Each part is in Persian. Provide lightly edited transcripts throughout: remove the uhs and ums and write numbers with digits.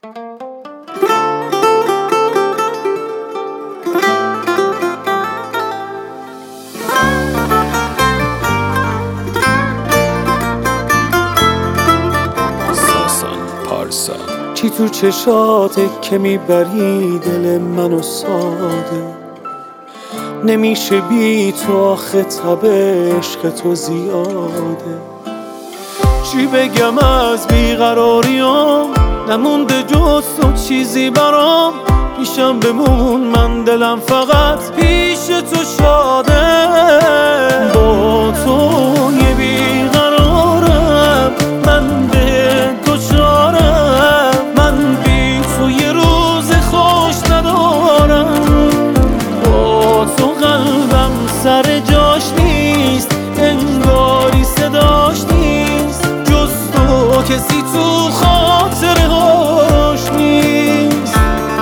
چی تو چشاته که میبری دل منو ساده، نمیشه بی تو آخه تب عشق تو زیاده. چی بگم از بیقراریام، نمونده جز تو چیزی برام. پیشم بمون من دلم فقط پیش تو شاده. با تو یه بیقرارم، من به دوچارم. من بی تو یه روز خوش ندارم. با تو قلبم سر جاش نیست، انگاری صداش نیست. جز تو کسی تو خاطرهاش نیست.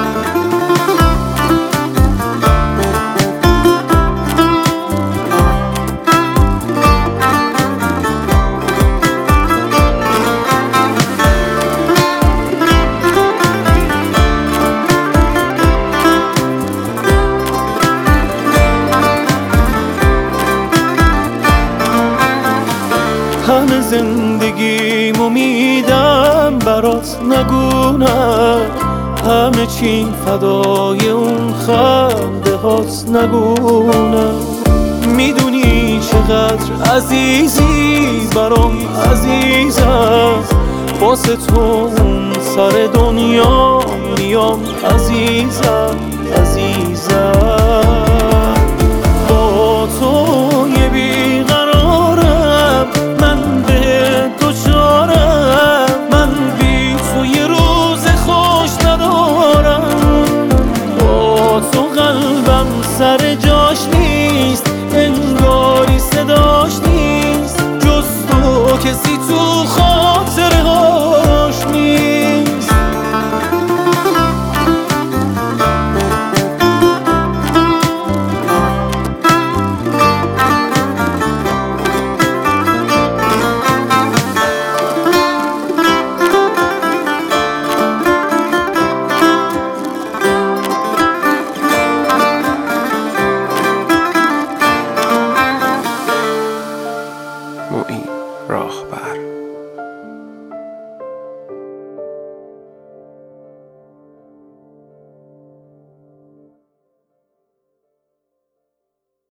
همه زندگیمو میدم برات، نگونم همه چی فدای اون خنده هات، نگونم. میدونی چقدر عزیزی برام عزیزم، واسه تو اون سر دنیا میام عزیزم عزیزم. با تو یه بیقرارم، من به دوچارم. من بی تو یه روز خوش ندارم. با تو قلبم سر جاش نیست، انگاری صداش نیست. جز تو کسی تو خاطرهاش